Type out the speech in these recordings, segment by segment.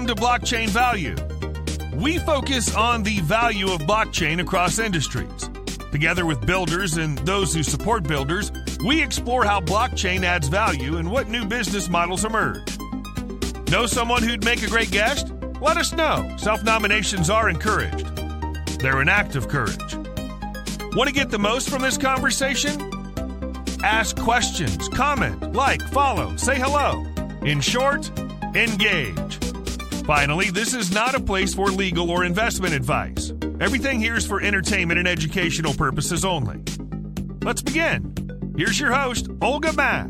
Welcome to Blockchain Value. We focus on the value of blockchain across industries. Together with builders and those who support builders, we explore how blockchain adds value and what new business models emerge. Know someone who'd make a great guest? Let us know. Self-nominations are encouraged. They're an act of courage. Want to get the most from this conversation? Ask questions, comment, like, follow, say hello. In short, engage. Finally, this is not a place for legal or investment advice. Everything here is for entertainment and educational purposes only. Let's begin. Here's your host, Olga Mack.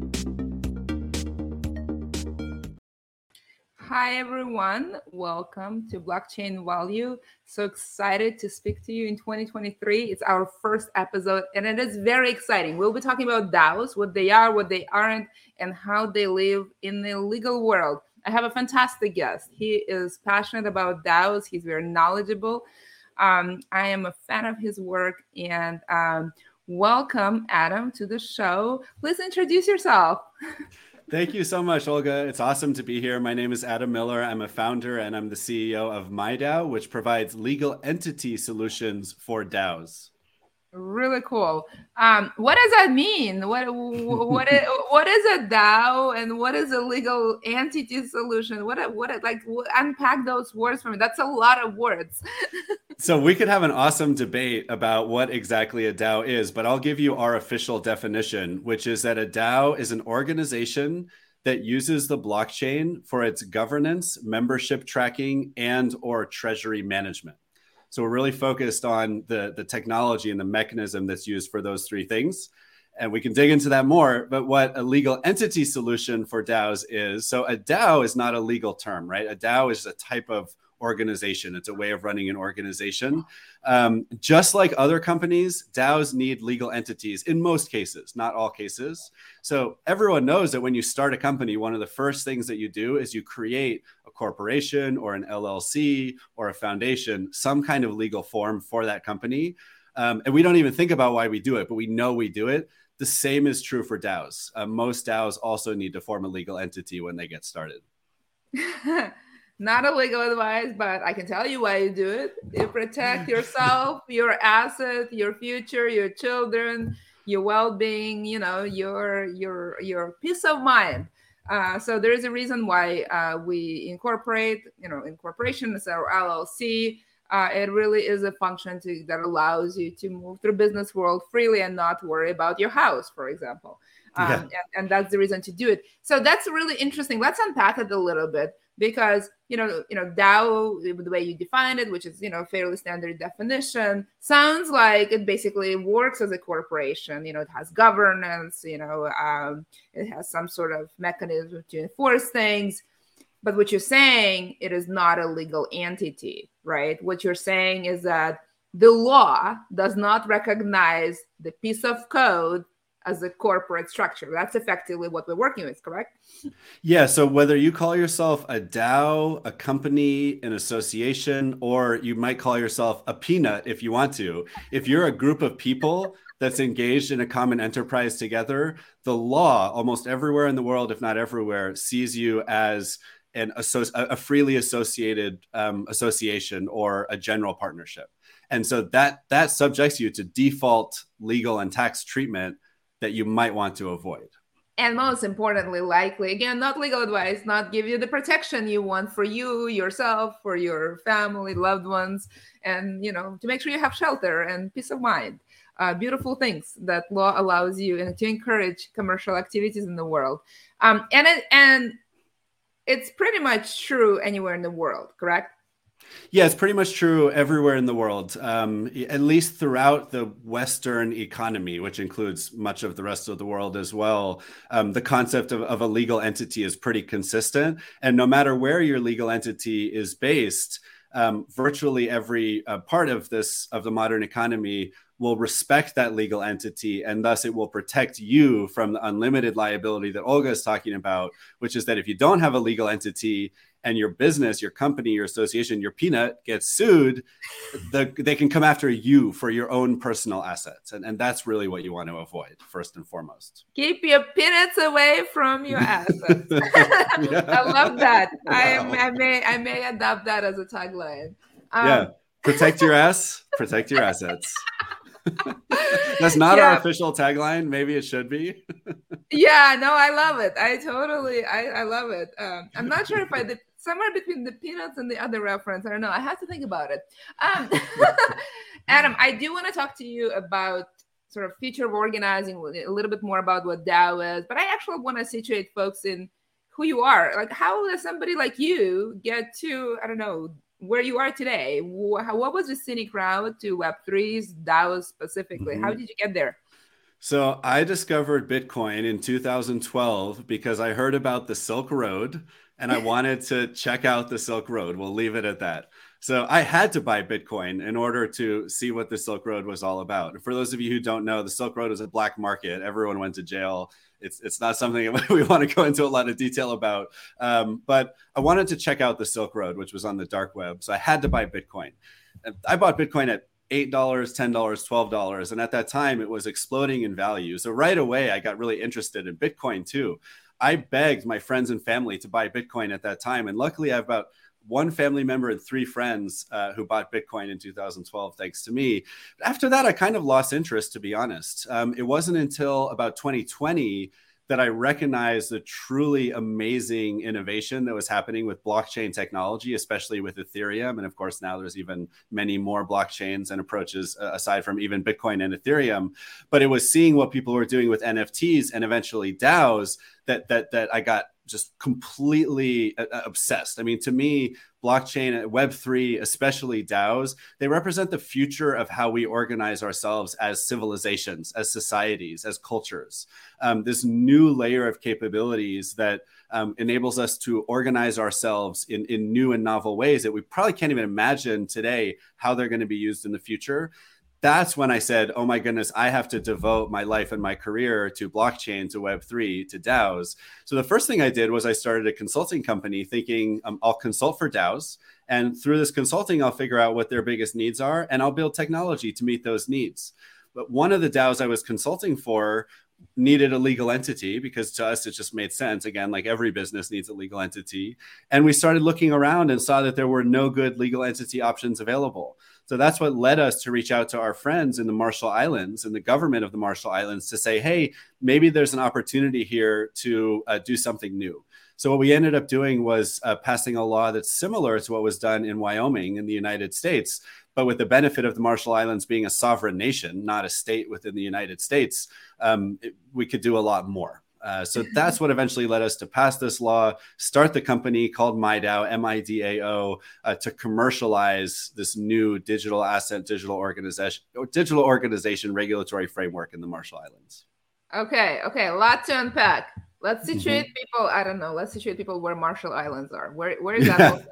Hi, everyone. Welcome to Blockchain Value. So excited to speak to you in 2023. It's our first episode, and it is very exciting. We'll be talking about DAOs, what they are, what they aren't, and how they live in the legal world. I have a fantastic guest. He is passionate about DAOs. He's very knowledgeable. I am a fan of his work, and welcome, Adam, to the show. Please introduce yourself. Thank you so much, Olga. It's awesome to be here. My name is Adam Miller. I'm a founder and I'm the CEO of MyDAO, which provides legal entity solutions for DAOs. Really cool. What does that mean? What is a DAO and what is a legal entity solution? Unpack those words for me. That's a lot of words. So we could have an awesome debate about what exactly a DAO is, but I'll give you our official definition, which is that a DAO is an organization that uses the blockchain for its governance, membership tracking, and or treasury management. So we're really focused on the technology and the mechanism that's used for those three things. And we can dig into that more, but what a legal entity solution for DAOs is. So a DAO is not a legal term, right? A DAO is a type of organization. It's a way of running an organization. Just like other companies, DAOs need legal entities in most cases, not all cases. So everyone knows that when you start a company, one of the first things that you do is you create a corporation or an LLC or a foundation, some kind of legal form for that company. And we don't even think about why we do it, but we know we do it. The same is true for DAOs. Most DAOs also need to form a legal entity when they get started. Not a legal advice, but I can tell you why you do it. You protect yourself, your asset, your future, your children, your well-being, your peace of mind. So there is a reason why we incorporate, incorporations or LLC. It really is a function that allows you to move through business world freely and not worry about your house, for example. And that's the reason to do it. So that's really interesting. Let's unpack it a little bit. Because, DAO, the way you define it, which is, fairly standard definition, sounds like it basically works as a corporation. It has governance, it has some sort of mechanism to enforce things. But what you're saying, it is not a legal entity, right? What you're saying is that the law does not recognize the piece of code as a corporate structure. That's effectively what we're working with, correct? Yeah. So whether you call yourself a DAO, a company, an association, or you might call yourself a peanut if you want to, if you're a group of people that's engaged in a common enterprise together, the law almost everywhere in the world, if not everywhere, sees you as a freely associated association or a general partnership. And so that subjects you to default legal and tax treatment that you might want to avoid. And most importantly, likely, again, not legal advice, not give you the protection you want for you, yourself, for your family, loved ones, and, to make sure you have shelter and peace of mind. Beautiful things that law allows you and to encourage commercial activities in the world. And it's pretty much true anywhere in the world, correct? Yeah, it's pretty much true everywhere in the world, at least throughout the Western economy, which includes much of the rest of the world as well. The concept of a legal entity is pretty consistent. And no matter where your legal entity is based, virtually every part of the modern economy will respect that legal entity, and thus it will protect you from the unlimited liability that Olga is talking about, which is that if you don't have a legal entity and your business, your company, your association, your peanut gets sued, they can come after you for your own personal assets. And that's really what you want to avoid, first and foremost. Keep your peanuts away from your assets. I love that. Wow. I may adopt that as a tagline. Yeah. Protect your ass, protect your assets. That's not our official tagline. Maybe it should be. Yeah, no, I love it. I love it. I'm not sure if I did somewhere between the peanuts and the other reference. I don't know. I have to think about it. Adam, I do want to talk to you about sort of future of organizing, a little bit more about what DAO is, but I actually want to situate folks in who you are. Like, how does somebody like you get to, I don't know, where you are today? What was the scenic route to Web3's, DAOs specifically? How did you get there? So I discovered Bitcoin in 2012 because I heard about the Silk Road and I wanted to check out the Silk Road. We'll leave it at that. So I had to buy Bitcoin in order to see what the Silk Road was all about. And for those of you who don't know, the Silk Road is a black market. Everyone went to jail. It's not something we want to go into a lot of detail about. But I wanted to check out the Silk Road, which was on the dark web. So I had to buy Bitcoin. And I bought Bitcoin at $8, $10, $12. And at that time, it was exploding in value. So right away, I got really interested in Bitcoin too. I begged my friends and family to buy Bitcoin at that time. And luckily, I have about one family member and 3 friends who bought Bitcoin in 2012, thanks to me. After that, I kind of lost interest, to be honest. It wasn't until about 2020 that I recognized the truly amazing innovation that was happening with blockchain technology, especially with Ethereum. And of course, now there's even many more blockchains and approaches aside from even Bitcoin and Ethereum. But it was seeing what people were doing with NFTs and eventually DAOs that I got just completely obsessed. I mean, to me, blockchain, Web3, especially DAOs, they represent the future of how we organize ourselves as civilizations, as societies, as cultures. This new layer of capabilities that enables us to organize ourselves in new and novel ways that we probably can't even imagine today how they're going to be used in the future. That's when I said, oh my goodness, I have to devote my life and my career to blockchain, to Web3, to DAOs. So the first thing I did was I started a consulting company thinking I'll consult for DAOs. And through this consulting, I'll figure out what their biggest needs are, and I'll build technology to meet those needs. But one of the DAOs I was consulting for needed a legal entity because to us, it just made sense. Again, like every business needs a legal entity. And we started looking around and saw that there were no good legal entity options available. So that's what led us to reach out to our friends in the Marshall Islands and the government of the Marshall Islands to say, hey, maybe there's an opportunity here to do something new. So what we ended up doing was passing a law that's similar to what was done in Wyoming in the United States, but with the benefit of the Marshall Islands being a sovereign nation, not a state within the United States, we could do a lot more. So that's what eventually led us to pass this law, start the company called MIDAO, MIDAO, to commercialize this new digital asset, digital organization regulatory framework in the Marshall Islands. Okay, a lot to unpack. Let's situate people. I don't know. Let's situate people where Marshall Islands are. Where is that?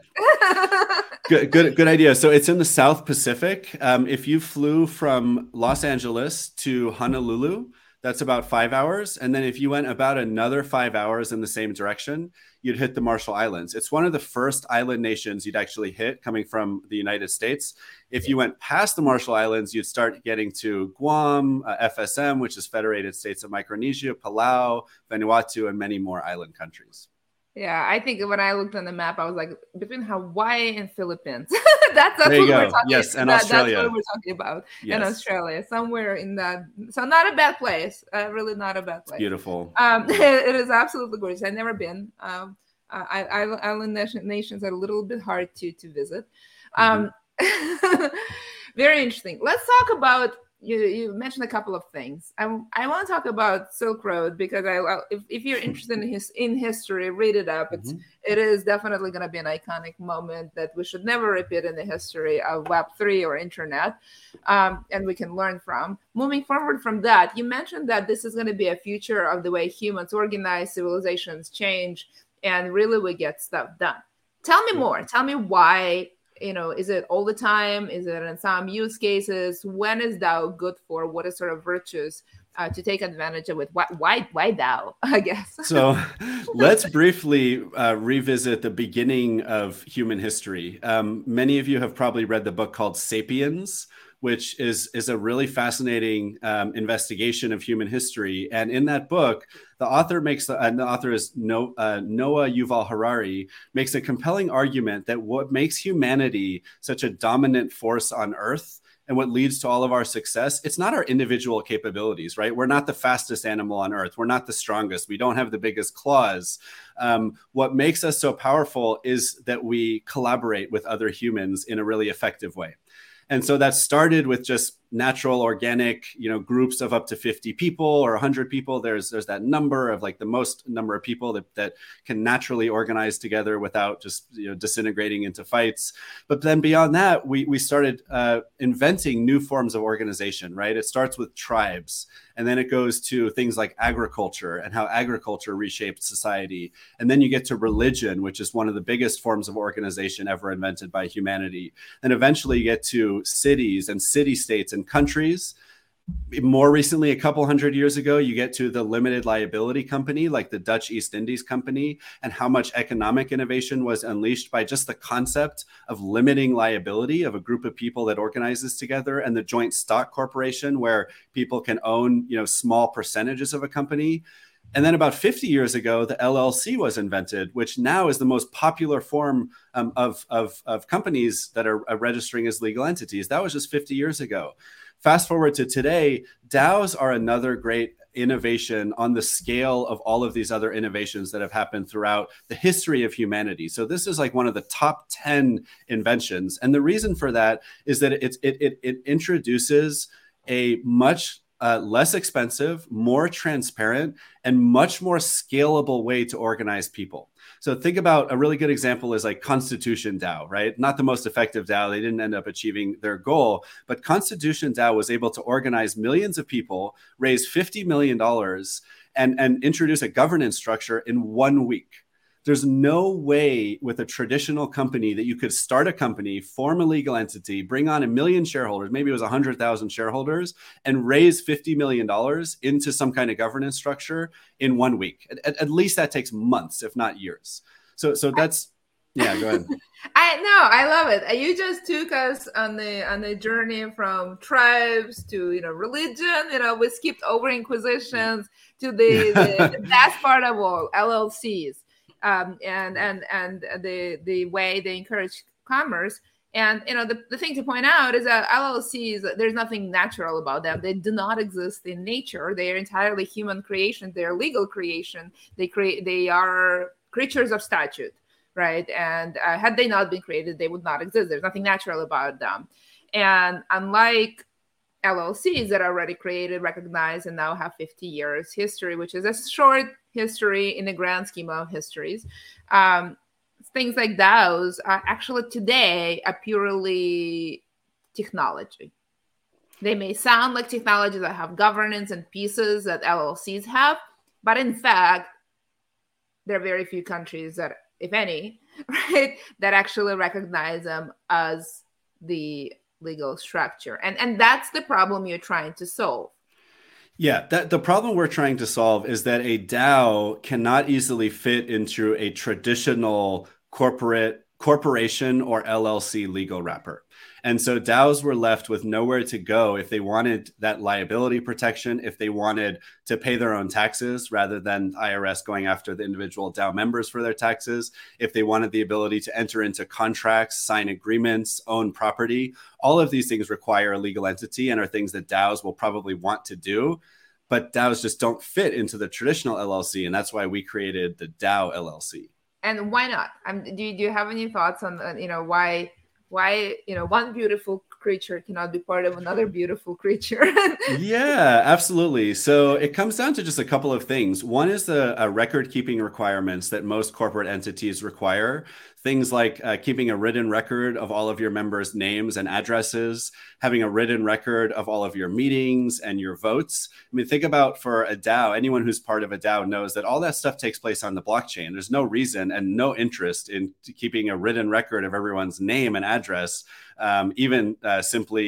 Good idea. So it's in the South Pacific. If you flew from Los Angeles to Honolulu, that's about 5 hours. And then if you went about another 5 hours in the same direction, you'd hit the Marshall Islands. It's one of the first island nations you'd actually hit coming from the United States. If you went past the Marshall Islands, you'd start getting to Guam, FSM, which is Federated States of Micronesia, Palau, Vanuatu, and many more island countries. Yeah, I think when I looked on the map, I was like, between Hawaii and Philippines. that's what we're talking about. Yes, and Australia. That's what we're talking about. Yes. And Australia, somewhere in that. So not a bad place. Really not a bad place. Beautiful. It is absolutely gorgeous. I've never been. Island nations are a little bit hard to visit. Very interesting. Let's talk about, you mentioned a couple of things. I want to talk about Silk Road because if you're interested in history, read it up. It is definitely going to be an iconic moment that we should never repeat in the history of Web3 or internet, and we can learn from. Moving forward from that, you mentioned that this is going to be a future of the way humans organize, civilizations change, and really we get stuff done. Tell me more. Tell me why. Is it all the time? Is it in some use cases? When is DAO good for? What is sort of virtues to take advantage of it. Why DAO, I guess? So let's briefly revisit the beginning of human history. Many of you have probably read the book called Sapiens, which is a really fascinating investigation of human history. And in that book, the author is Noah Yuval Harari, makes a compelling argument that what makes humanity such a dominant force on Earth and what leads to all of our success, it's not our individual capabilities, right? We're not the fastest animal on Earth. We're not the strongest. We don't have the biggest claws. What makes us so powerful is that we collaborate with other humans in a really effective way. And so that started with just natural, organic, groups of up to 50 people or 100 people. There's that number of like the most number of people that can naturally organize together without just disintegrating into fights. But then beyond that, we started inventing new forms of organization, right? It starts with tribes, and then it goes to things like agriculture and how agriculture reshaped society. And then you get to religion, which is one of the biggest forms of organization ever invented by humanity. And eventually you get to cities and city-states and countries. More recently, a couple hundred years ago, you get to the limited liability company, like the Dutch East Indies Company, and how much economic innovation was unleashed by just the concept of limiting liability of a group of people that organizes together, and the joint stock corporation, where people can own, small percentages of a company. And then about 50 years ago, the LLC was invented, which now is the most popular form of companies that are registering as legal entities. That was just 50 years ago. Fast forward to today, DAOs are another great innovation on the scale of all of these other innovations that have happened throughout the history of humanity. So this is like one of the top 10 inventions. And the reason for that is that it introduces a much less expensive, more transparent, and much more scalable way to organize people. So think about a really good example is like Constitution DAO, right? Not the most effective DAO. They didn't end up achieving their goal, but Constitution DAO was able to organize millions of people, raise $50 million, and introduce a governance structure in 1 week. There's no way with a traditional company that you could start a company, form a legal entity, bring on 1 million shareholders, maybe it was 100,000 shareholders, and raise $50 million into some kind of governance structure in 1 week. At least that takes months, if not years. So that's, yeah, go ahead. I love it. You just took us on the journey from tribes to religion. We skipped over inquisitions to the best part of all, LLCs. And the way they encourage commerce. And the thing to point out is that LLCs, there's nothing natural about them. They do not exist in nature. They are entirely human creation. They are legal creation. They are creatures of statute, right? And had they not been created, they would not exist. There's nothing natural about them. And unlike LLCs that are already created, recognized, and now have 50 years history, which is a short history in the grand scheme of histories. Things like DAOs are actually today a purely technology. They may sound like technologies that have governance and pieces that LLCs have, but in fact, there are very few countries that, if any, right, that actually recognize them as the legal structure. And that's the problem you're trying to solve. Yeah, the problem we're trying to solve is that a DAO cannot easily fit into a traditional corporation or LLC legal wrapper. And so DAOs were left with nowhere to go if they wanted that liability protection, if they wanted to pay their own taxes rather than IRS going after the individual DAO members for their taxes, if they wanted the ability to enter into contracts, sign agreements, own property. All of these things require a legal entity and are things that DAOs will probably want to do. But DAOs just don't fit into the traditional LLC. And that's why we created the DAO LLC. And why not? Do you have any thoughts on why one beautiful creature cannot be part of another beautiful creature? Yeah, absolutely. So it comes down to just a couple of things. One is the record keeping requirements that most corporate entities require. Things like keeping a written record of all of your members' names and addresses, having a written record of all of your meetings and your votes. I mean, think about for a DAO, anyone who's part of a DAO knows that all that stuff takes place on the blockchain. There's no reason and no interest in keeping a written record of everyone's name and address, even simply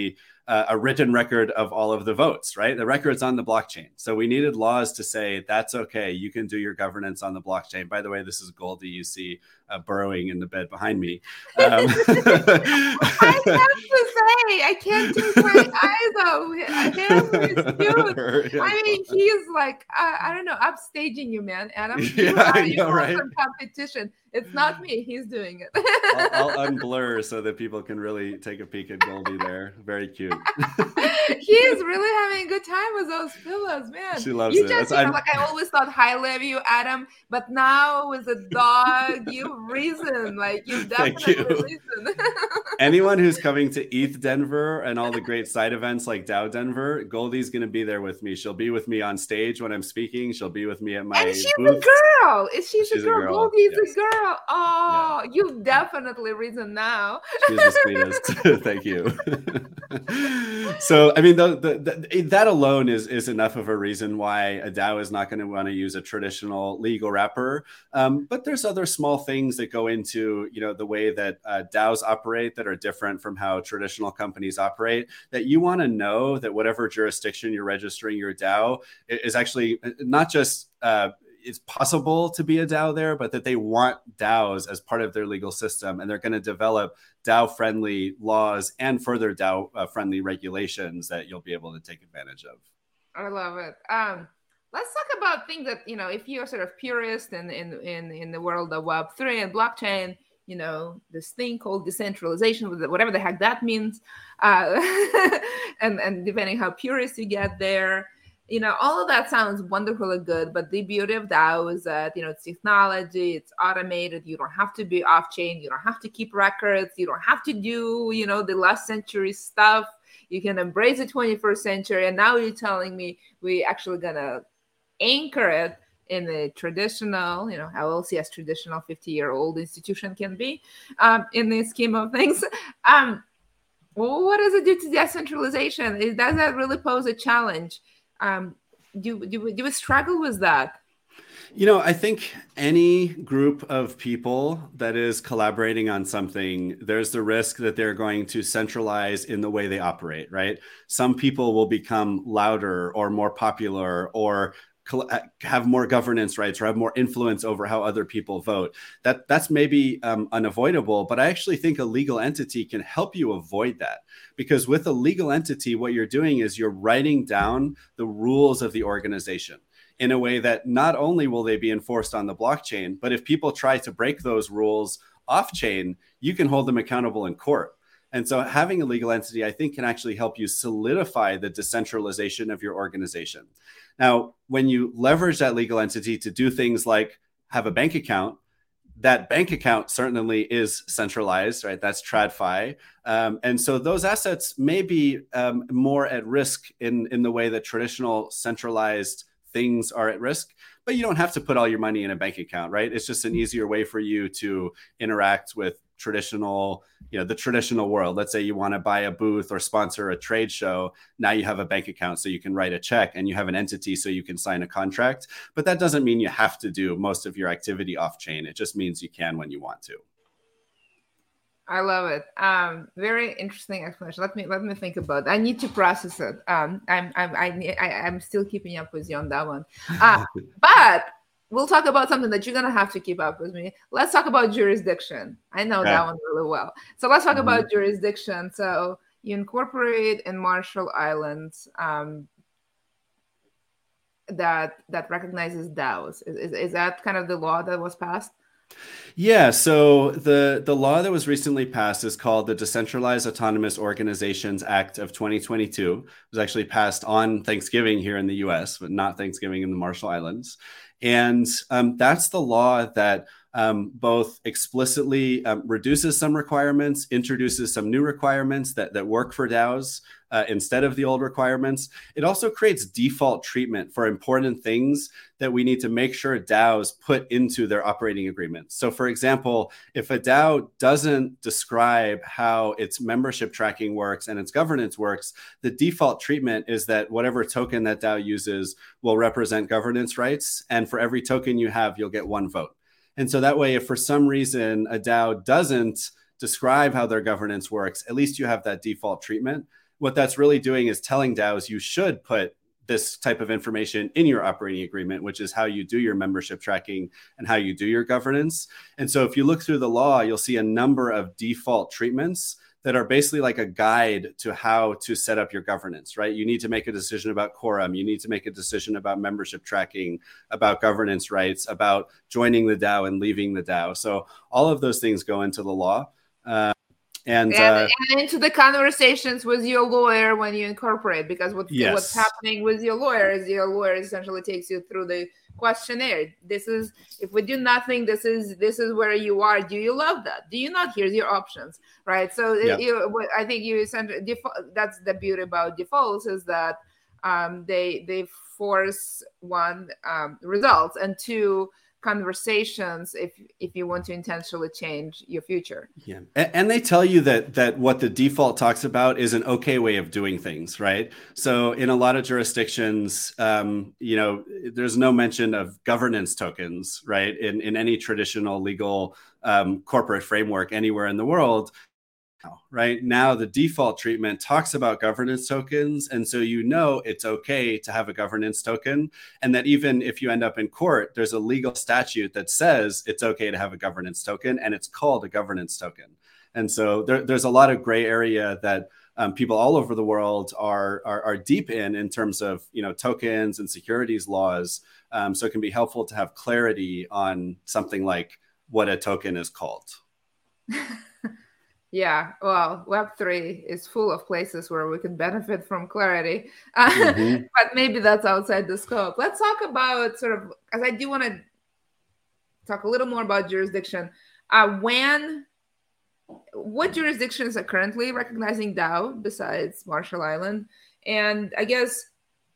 a written record of all of the votes, right? The record's on the blockchain. So we needed laws to say, that's okay. You can do your governance on the blockchain. By the way, this is Goldie you see burrowing in the bed behind me. I have to say, I can't take my eyes off him. He's cute. I mean, he's like, I don't know, upstaging you, man, Adam. You are right? Some competition. It's not me. He's doing it. I'll unblur so that people can really take a peek at Goldie there. Very cute. He's really having a good time with those pillows, man. She loves it. Just, like I always thought highly of you, Adam, but now with a dog, you've risen. Like you definitely risen. Anyone who's coming to ETH Denver and all the great side events like DAO Denver, Goldie's going to be there with me. She'll be with me on stage when I'm speaking. She'll be with me at my And she's booth. a girl. She's a girl. Goldie's yes. a girl. Oh, you've definitely risen now. She's the sweetest. Thank you. So, I mean, that alone is enough of a reason why a DAO is not going to want to use a traditional legal wrapper. But there's other small things that go into, the way that DAOs operate that are different from how traditional companies operate, that you want to know that whatever jurisdiction you're registering your DAO is actually not just it's possible to be a DAO there, but that they want DAOs as part of their legal system. And they're going to develop DAO-friendly laws and further DAO-friendly regulations that you'll be able to take advantage of. I love it. Let's talk about things that, if you're sort of purist in the world of Web3 and blockchain, this thing called decentralization, whatever the heck that means. And depending how purist you get there, all of that sounds wonderful and good, but the beauty of DAO is that, it's technology, it's automated. You don't have to be off-chain. You don't have to keep records. You don't have to do, the last century stuff. You can embrace the 21st century. And now you're telling me we actually going to anchor it in the traditional, LLC as traditional 50-year-old institution can be in the scheme of things. Well, what does it do to decentralization? Does that really pose a challenge? Do we struggle with that? I think any group of people that is collaborating on something, there's the risk that they're going to centralize in the way they operate, right? Some people will become louder or more popular or have more governance rights or have more influence over how other people vote. That's maybe unavoidable, but I actually think a legal entity can help you avoid that, because with a legal entity, what you're doing is you're writing down the rules of the organization in a way that not only will they be enforced on the blockchain, but if people try to break those rules off chain, you can hold them accountable in court. And so having a legal entity, I think, can actually help you solidify the decentralization of your organization. Now, when you leverage that legal entity to do things like have a bank account, that bank account certainly is centralized, right? That's TradFi. And so those assets may be more at risk in the way that traditional centralized things are at risk, but you don't have to put all your money in a bank account, right? It's just an easier way for you to interact with traditional, the traditional world. Let's say you want to buy a booth or sponsor a trade show. Now you have a bank account so you can write a check, and you have an entity so you can sign a contract. But that doesn't mean you have to do most of your activity off chain. It just means you can when you want to. I love it. Very interesting explanation. Let me think about it. I need to process it. I'm still keeping up with you on that one. But we'll talk about something that you're going to have to keep up with me. Let's talk about jurisdiction. I know that one really well. So let's talk about jurisdiction. So you incorporate in Marshall Islands that recognizes DAOs. Is that kind of the law that was passed? Yeah, so the law that was recently passed is called the Decentralized Autonomous Organizations Act of 2022. It was actually passed on Thanksgiving here in the US, but not Thanksgiving in the Marshall Islands. And that's the law that both explicitly reduces some requirements, introduces some new requirements that work for DAOs instead of the old requirements. It also creates default treatment for important things that we need to make sure DAOs put into their operating agreements. So for example, if a DAO doesn't describe how its membership tracking works and its governance works, the default treatment is that whatever token that DAO uses will represent governance rights. And for every token you have, you'll get one vote. And so that way, if for some reason a DAO doesn't describe how their governance works, at least you have that default treatment. what that's really doing is telling DAOs you should put this type of information in your operating agreement, which is how you do your membership tracking and how you do your governance. And so if you look through the law, you'll see a number of default treatments that are basically like a guide to how to set up your governance, right? You need to make a decision about quorum. You need to make a decision about membership tracking, about governance rights, about joining the DAO and leaving the DAO. So all of those things go into the law. And into the conversations with your lawyer when you incorporate, because what's happening with your lawyer is your lawyer essentially takes you through the questionnaire. This is, if we do nothing, this is where you are. Do you love that? Do you not? Here's your options, right? So I think you essentially, that's the beauty about defaults, is that they force one, results, and two, conversations if you want to intentionally change your future. Yeah. And they tell you that what the default talks about is an okay way of doing things, right? So in a lot of jurisdictions, there's no mention of governance tokens, right? In any traditional legal corporate framework anywhere in the world. Right now, the default treatment talks about governance tokens. And so it's okay to have a governance token. And that even if you end up in court, there's a legal statute that says it's okay to have a governance token, and it's called a governance token. And so there's a lot of gray area that people all over the world are deep in terms of tokens and securities laws. So it can be helpful to have clarity on something like what a token is called. Yeah, well, Web3 is full of places where we can benefit from clarity, but maybe that's outside the scope. Let's talk about because I do want to talk a little more about jurisdiction. What jurisdictions are currently recognizing DAO besides Marshall Island? And I guess,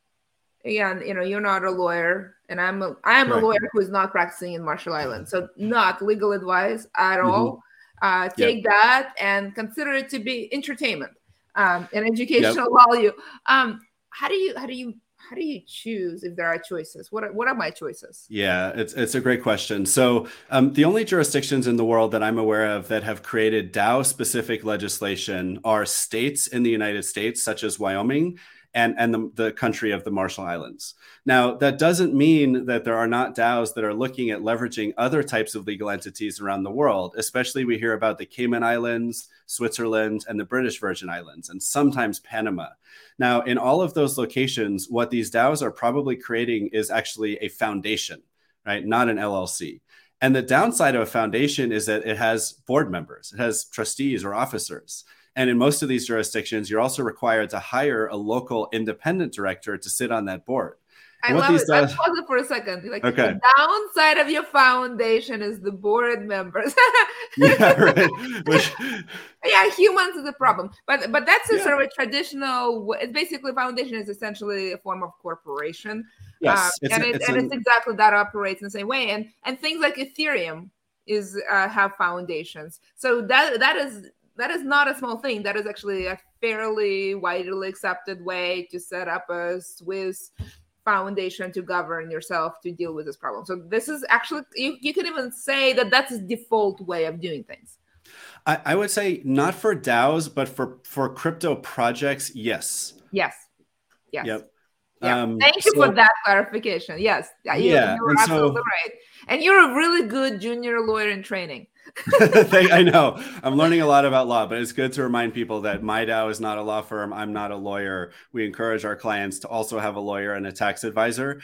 again, you're not a lawyer, and I am a lawyer who is not practicing in Marshall Island, so not legal advice at all. Take that and consider it to be entertainment and educational value. How do you choose if there are choices? What are my choices? Yeah, it's a great question. So the only jurisdictions in the world that I'm aware of that have created DAO specific legislation are states in the United States, such as Wyoming, and the country of the Marshall Islands. Now, that doesn't mean that there are not DAOs that are looking at leveraging other types of legal entities around the world. Especially we hear about the Cayman Islands, Switzerland, and the British Virgin Islands, and sometimes Panama. Now, in all of those locations, what these DAOs are probably creating is actually a foundation, right? Not an LLC. And the downside of a foundation is that it has board members, it has trustees or officers. And in most of these jurisdictions, you're also required to hire a local independent director to sit on that board. I love it. Let's pause it for a second. Okay. The downside of your foundation is the board members. Yeah, right. Yeah, humans is a problem. But that's a sort of a traditional, it's basically, foundation is essentially a form of corporation. Yes. And it's exactly that, operates in the same way. And things like Ethereum have foundations. So that is not a small thing. That is actually a fairly widely accepted way to set up a Swiss foundation to govern yourself to deal with this problem. So this is actually, you could even say that that's a default way of doing things. I would say not for DAOs, but for crypto projects, yes. Yes. Yep. Yeah. Thank you for that clarification. Yes. You're absolutely right. And you're a really good junior lawyer in training. I know. I'm learning a lot about law, but it's good to remind people that my DAO is not a law firm. I'm not a lawyer. We encourage our clients to also have a lawyer and a tax advisor.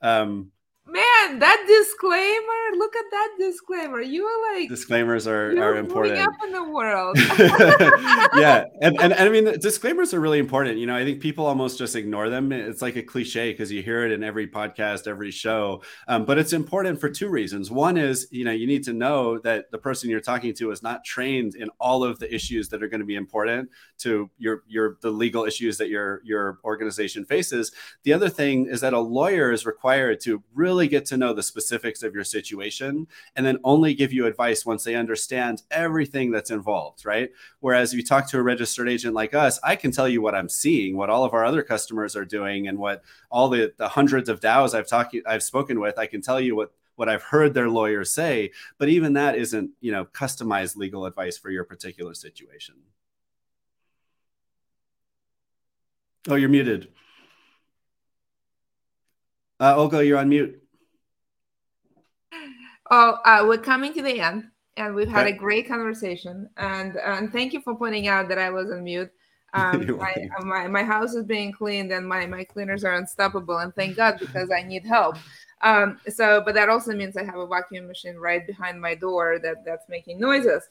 Man, that disclaimer! Look at that disclaimer. You are like, disclaimers are important. Up in the world. Yeah, and I mean, disclaimers are really important. I think people almost just ignore them. It's like a cliche because you hear it in every podcast, every show. But it's important for two reasons. One is, you need to know that the person you're talking to is not trained in all of the issues that are going to be important to the legal issues that your organization faces. The other thing is that a lawyer is required to really get to know the specifics of your situation and then only give you advice once they understand everything that's involved, right? Whereas if you talk to a registered agent like us, I can tell you what I'm seeing, what all of our other customers are doing, and what all the hundreds of DAOs I've spoken with. I can tell you what I've heard their lawyers say, but even that isn't, customized legal advice for your particular situation. Oh, you're muted. Olga, you're on mute. Oh, we're coming to the end, and we've had Okay. a great conversation. And thank you for pointing out that I was on mute. You're welcome. My house is being cleaned, and my cleaners are unstoppable. And thank God, because I need help. But that also means I have a vacuum machine right behind my door that's making noises.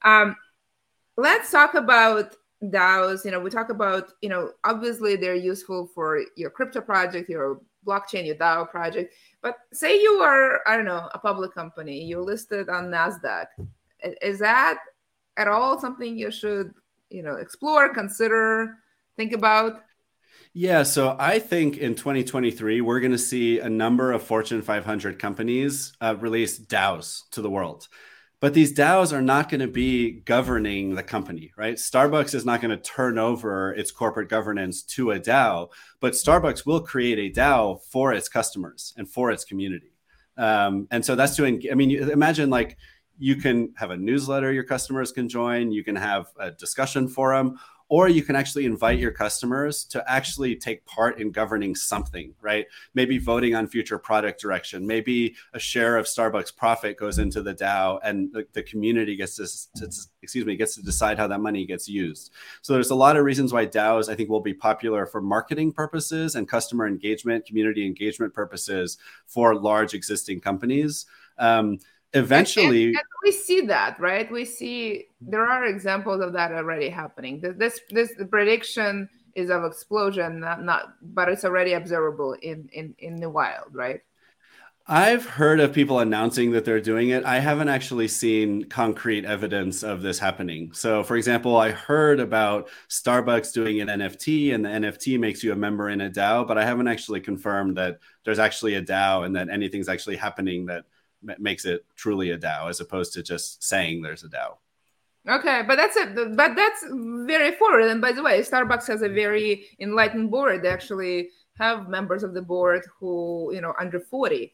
Let's talk about DAOs. We talk about, obviously they're useful for your crypto project, your blockchain, your DAO project. But say you are, I don't know, a public company, you're listed on NASDAQ. Is that at all something you should, explore, consider, think about? Yeah, so I think in 2023, we're going to see a number of Fortune 500 companies release DAOs to the world. But these DAOs are not going to be governing the company, right? Starbucks is not going to turn over its corporate governance to a DAO, but Starbucks will create a DAO for its customers and for its community. And so that's imagine like you can have a newsletter your customers can join, you can have a discussion forum, or you can actually invite your customers to actually take part in governing something, right? Maybe voting on future product direction. Maybe a share of Starbucks profit goes into the DAO, and the community gets to decide how that money gets used. So there's a lot of reasons why DAOs, I think, will be popular for marketing purposes and customer engagement, community engagement purposes for large existing companies. Eventually, and we see that, right? We see there are examples of that already happening. The prediction is of explosion, but it's already observable in the wild, right? I've heard of people announcing that they're doing it. I haven't actually seen concrete evidence of this happening. So, for example, I heard about Starbucks doing an NFT, and the NFT makes you a member in a DAO, but I haven't actually confirmed that there's actually a DAO and that anything's actually happening that makes it truly a DAO, as opposed to just saying there's a DAO. Okay, but that's very forward. And by the way, Starbucks has a very enlightened board. They actually have members of the board who, under 40,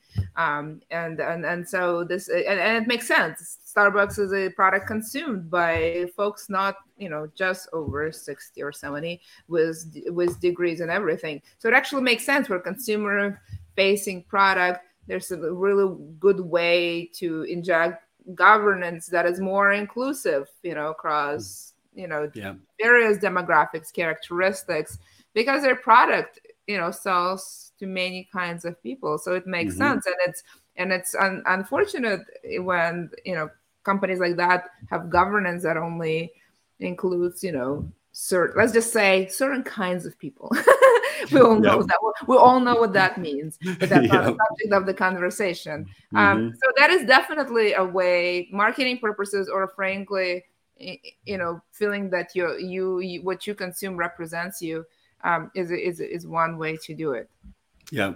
and so this and it makes sense. Starbucks is a product consumed by folks not, just over 60 or 70 with degrees and everything. So it actually makes sense for consumer facing product. There's a really good way to inject governance that is more inclusive, across, various demographics, characteristics, because their product, sells to many kinds of people. So it makes sense. And it's unfortunate when, companies like that have governance that only includes, let's just say certain kinds of people. We all know that. We all know what that means, but that's not the subject of the conversation. So that is definitely a way, marketing purposes, or frankly, feeling that you what you consume represents you, is one way to do it. Yeah.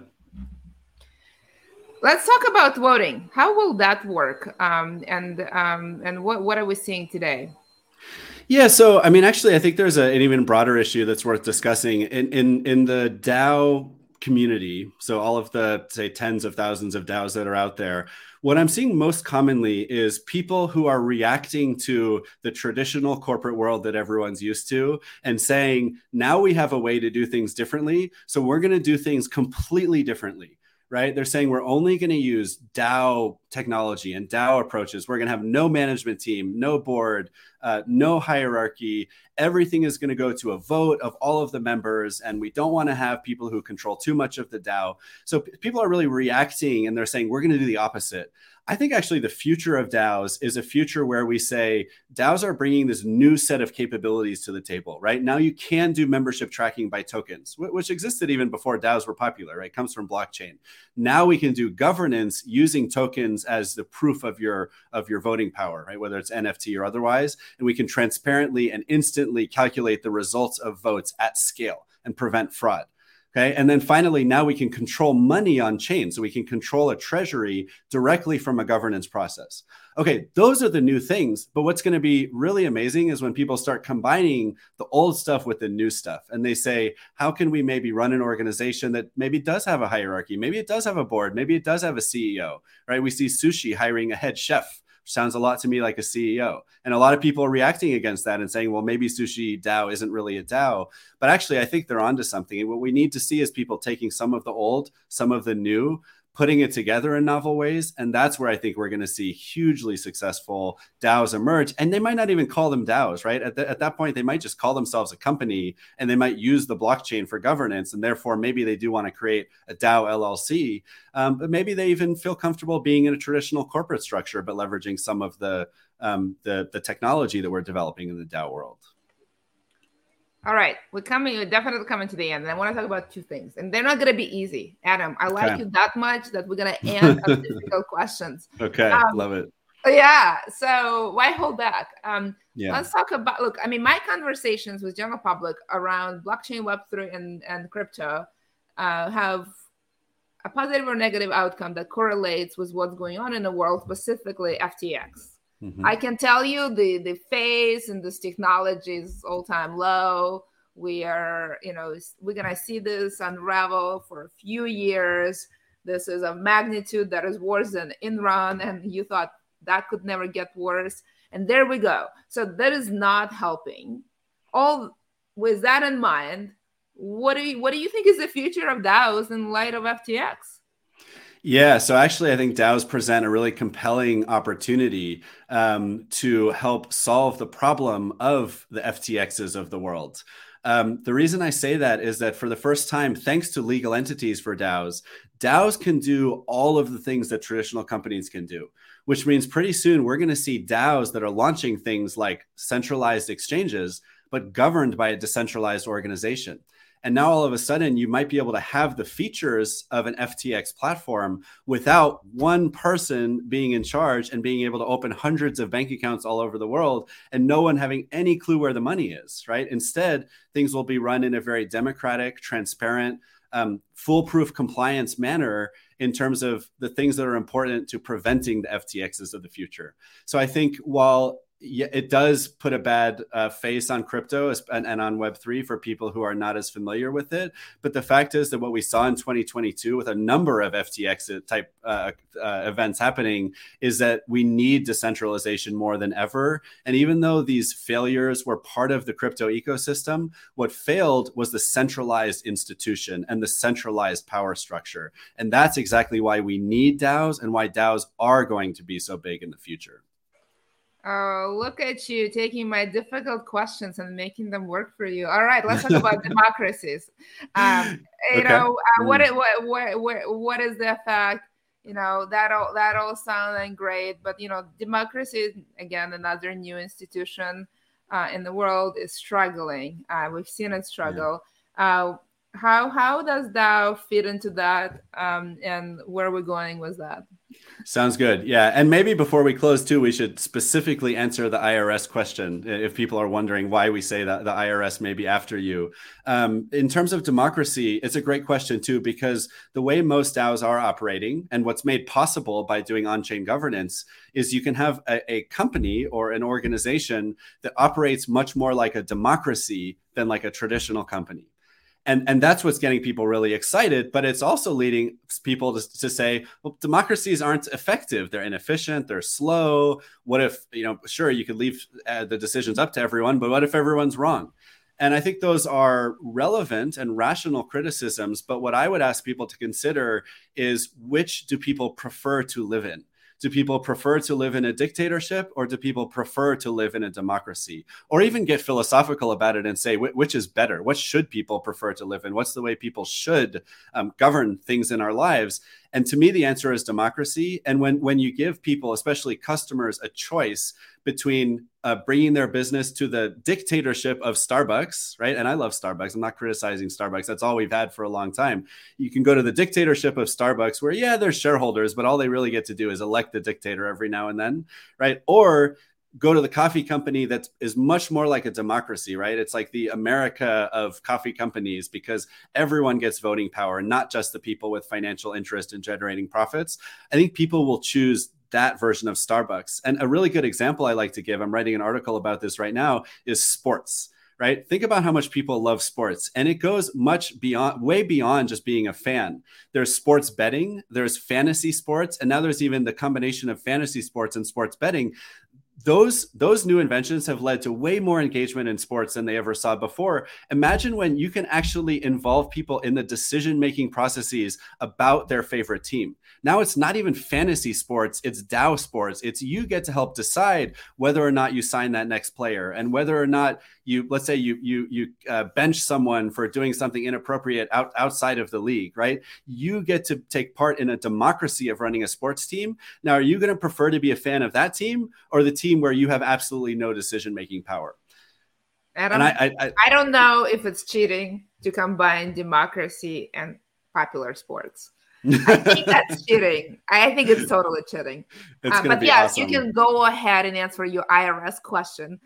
Let's talk about voting. How will that work? And what are we seeing today? Yeah, so actually, I think there's an even broader issue that's worth discussing in the DAO community. So all of the, say, tens of thousands of DAOs that are out there, what I'm seeing most commonly is people who are reacting to the traditional corporate world that everyone's used to and saying, now we have a way to do things differently, so we're going to do things completely differently. Right? They're saying we're only going to use DAO technology and DAO approaches. We're going to have no management team, no board, no hierarchy. Everything is going to go to a vote of all of the members, and we don't want to have people who control too much of the DAO. So people are really reacting, and they're saying we're going to do the opposite. I think actually the future of DAOs is a future where we say DAOs are bringing this new set of capabilities to the table, right? Now you can do membership tracking by tokens, which existed even before DAOs were popular, right? It comes from blockchain. Now we can do governance using tokens as the proof of your voting power, right? Whether it's NFT or otherwise, and we can transparently and instantly calculate the results of votes at scale and prevent fraud. Okay. And then finally, now we can control money on chain. So we can control a treasury directly from a governance process. Okay, those are the new things. But what's going to be really amazing is when people start combining the old stuff with the new stuff. And they say, how can we maybe run an organization that maybe does have a hierarchy? Maybe it does have a board. Maybe it does have a CEO, right? We see Sushi hiring a head chef sounds a lot to me like a CEO. And a lot of people are reacting against that and saying, well, maybe Sushi DAO isn't really a DAO. But actually, I think they're onto something. And what we need to see is people taking some of the old, some of the new, putting it together in novel ways. And that's where I think we're going to see hugely successful DAOs emerge. And they might not even call them DAOs, right? At that point, they might just call themselves a company, and they might use the blockchain for governance. And therefore, maybe they do want to create a DAO LLC. But maybe they even feel comfortable being in a traditional corporate structure, but leveraging some of the technology that we're developing in the DAO world. All right, we're definitely coming to the end. And I want to talk about two things. And they're not going to be easy. Adam, I like you that much that we're going to end on difficult questions. Okay, love it. Yeah, so why hold back? Let's talk about, look, I mean, my conversations with general public around blockchain, Web3, and crypto have a positive or negative outcome that correlates with what's going on in the world, specifically FTX. Mm-hmm. I can tell you the phase in this technology is all-time low. We're going to see this unravel for a few years. This is a magnitude that is worse than Enron, and you thought that could never get worse. And there we go. So that is not helping. All with that in mind, what do you think is the future of DAOs in light of FTX? Yeah, so actually, I think DAOs present a really compelling opportunity to help solve the problem of the FTXs of the world. The reason I say that is that for the first time, thanks to legal entities for DAOs, DAOs can do all of the things that traditional companies can do, which means pretty soon we're going to see DAOs that are launching things like centralized exchanges, but governed by a decentralized organization. And now all of a sudden, you might be able to have the features of an FTX platform without one person being in charge and being able to open hundreds of bank accounts all over the world and no one having any clue where the money is, right? Instead, things will be run in a very democratic, transparent, foolproof compliance manner in terms of the things that are important to preventing the FTXs of the future. So I think while it does put a bad face on crypto and on Web3 for people who are not as familiar with it. But the fact is that what we saw in 2022 with a number of FTX type events happening is that we need decentralization more than ever. And even though these failures were part of the crypto ecosystem, what failed was the centralized institution and the centralized power structure. And that's exactly why we need DAOs and why DAOs are going to be so big in the future. Oh, look at you taking my difficult questions and making them work for you. All right, let's talk about democracies. What is the effect? That all sounding great, but democracy, again, another new institution in the world, is struggling. We've seen it struggle. Yeah. How does DAO fit into that, and where are we going with that? Sounds good. Yeah. And maybe before we close too, we should specifically answer the IRS question. If people are wondering why we say that the IRS may be after you. In terms of democracy, it's a great question too, because the way most DAOs are operating and what's made possible by doing on-chain governance is you can have a company or an organization that operates much more like a democracy than like a traditional company. And that's what's getting people really excited, but it's also leading people to say, well, democracies aren't effective. They're inefficient. They're slow. What if, sure, you could leave the decisions up to everyone, but what if everyone's wrong? And I think those are relevant and rational criticisms. But what I would ask people to consider is, which do people prefer to live in? Do people prefer to live in a dictatorship, or do people prefer to live in a democracy? Or even get philosophical about it and say, which is better? What should people prefer to live in? What's the way people should govern things in our lives? And to me, the answer is democracy. And when you give people, especially customers, a choice between bringing their business to the dictatorship of Starbucks, right? And I love Starbucks. I'm not criticizing Starbucks. That's all we've had for a long time. You can go to the dictatorship of Starbucks where, yeah, there's shareholders, but all they really get to do is elect the dictator every now and then, right? Or go to the coffee company that is much more like a democracy, right? It's like the America of coffee companies because everyone gets voting power, not just the people with financial interest in generating profits. I think people will choose that version of Starbucks. And a really good example I like to give, I'm writing an article about this right now, is sports, right? Think about how much people love sports, and it goes much beyond, way beyond just being a fan. There's sports betting, there's fantasy sports, and now there's even the combination of fantasy sports and sports betting. Those new inventions have led to way more engagement in sports than they ever saw before. Imagine when you can actually involve people in the decision-making processes about their favorite team. Now it's not even fantasy sports, it's DAO sports. It's you get to help decide whether or not you sign that next player, and whether or not let's say you bench someone for doing something inappropriate outside of the league, right? You get to take part in a democracy of running a sports team. Now, are you going to prefer to be a fan of that team or the team where you have absolutely no decision-making power? Adam, I don't know if it's cheating to combine democracy and popular sports. I think that's cheating. I think it's totally cheating. But yes, awesome. You can go ahead and answer your IRS question.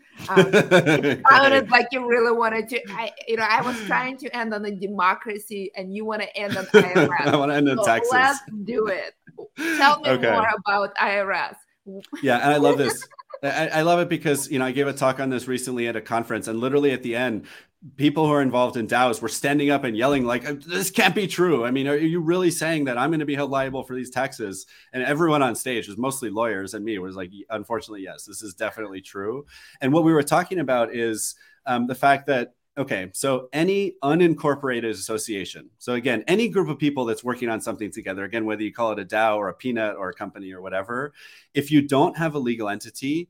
It sounded like you really wanted to. I was trying to end on the democracy, and you want to end on IRS. I want to end on taxes. Let's do it. Tell me more about IRS. Yeah, and I love this. I love it because, I gave a talk on this recently at a conference, and literally at the end, people who are involved in DAOs were standing up and yelling like, this can't be true. I mean, are you really saying that I'm going to be held liable for these taxes? And everyone on stage was mostly lawyers, and me was like, unfortunately, yes, this is definitely true. And what we were talking about is the fact that, okay, so any unincorporated association, so again, any group of people that's working on something together, again, whether you call it a DAO or a peanut or a company or whatever, if you don't have a legal entity,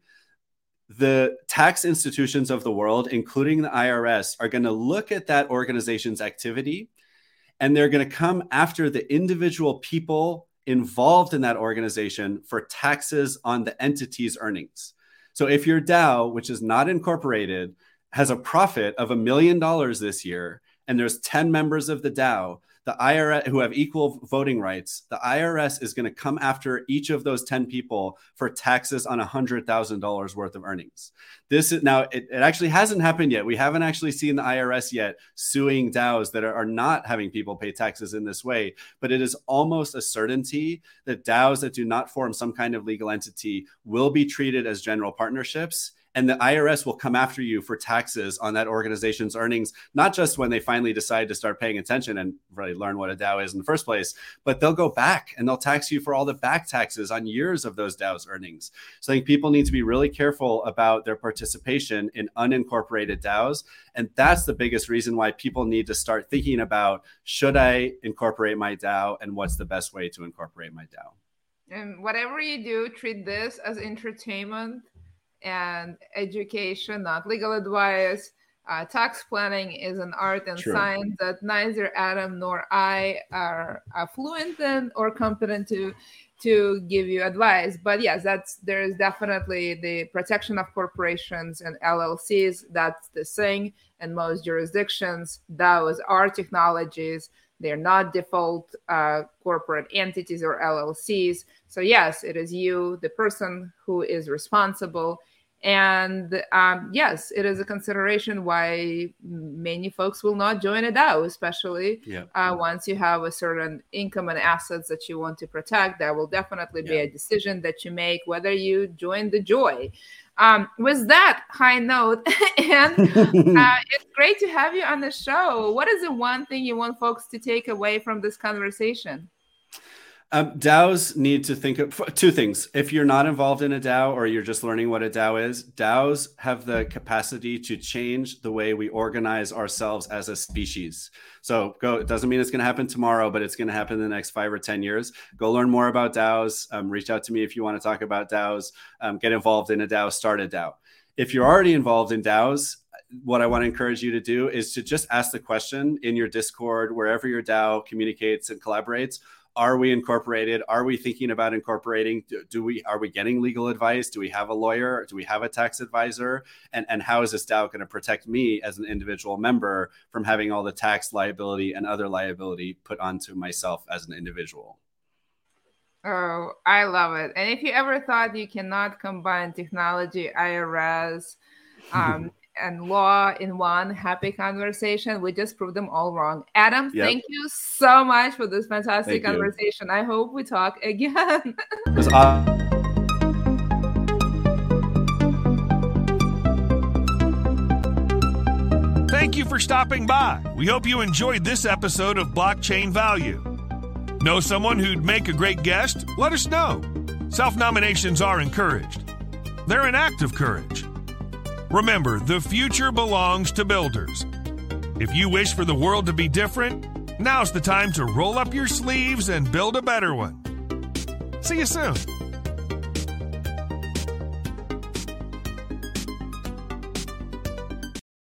the tax institutions of the world, including the IRS, are going to look at that organization's activity, and they're going to come after the individual people involved in that organization for taxes on the entity's earnings. So if your DAO, which is not incorporated, has a profit of $1 million this year, and there's 10 members of the DAO, the IRS who have equal voting rights, the IRS is going to come after each of those 10 people for taxes on $100,000 worth of earnings. This is now, it actually hasn't happened yet. We haven't actually seen the IRS yet suing DAOs that are not having people pay taxes in this way, but it is almost a certainty that DAOs that do not form some kind of legal entity will be treated as general partnerships. And the IRS will come after you for taxes on that organization's earnings, not just when they finally decide to start paying attention and really learn what a DAO is in the first place, but they'll go back and they'll tax you for all the back taxes on years of those DAOs' earnings. So I think people need to be really careful about their participation in unincorporated DAOs. And that's the biggest reason why people need to start thinking about, should I incorporate my DAO, and what's the best way to incorporate my DAO? And whatever you do, treat this as entertainment and education, not legal advice. Tax planning is an art and science that neither Adam nor I are fluent in or competent to give you advice. But yes, there is definitely the protection of corporations and LLCs. That's the thing. In most jurisdictions, DAOs are technologies. They're not default corporate entities or LLCs. So yes, it is you, the person, who is responsible. And yes, it is a consideration why many folks will not join a DAO, especially once you have a certain income and assets that you want to protect. There will definitely be a decision that you make whether you join the joy. With that high note, and it's great to have you on the show. What is the one thing you want folks to take away from this conversation? DAOs need to think of two things. If you're not involved in a DAO, or you're just learning what a DAO is, DAOs have the capacity to change the way we organize ourselves as a species. So it doesn't mean it's going to happen tomorrow, but it's going to happen in the next 5 or 10 years. Go learn more about DAOs. Reach out to me if you want to talk about DAOs. Get involved in a DAO, start a DAO. If you're already involved in DAOs, what I want to encourage you to do is to just ask the question in your Discord, wherever your DAO communicates and collaborates. Are we incorporated? Are we thinking about incorporating? Are we getting legal advice? Do we have a lawyer? Do we have a tax advisor? And how is this DAO going to protect me as an individual member from having all the tax liability and other liability put onto myself as an individual? Oh, I love it. And if you ever thought you cannot combine technology, IRS, and law in one happy conversation, we just proved them all wrong. Adam, thank you so much for this fantastic conversation. I hope we talk again. It was awesome. Thank you for stopping by. We hope you enjoyed this episode of Blockchain Value. Know someone who'd make a great guest? Let us know. Self-nominations are encouraged. They're an act of courage. Remember, the future belongs to builders. If you wish for the world to be different, now's the time to roll up your sleeves and build a better one. See you soon.